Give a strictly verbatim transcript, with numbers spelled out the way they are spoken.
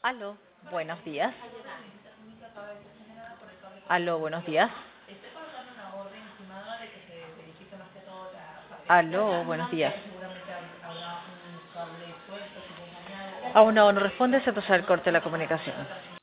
Aló, buenos días. Aló, buenos días. Aló, buenos días. Aún no, no responde, se pasó el corte de la comunicación.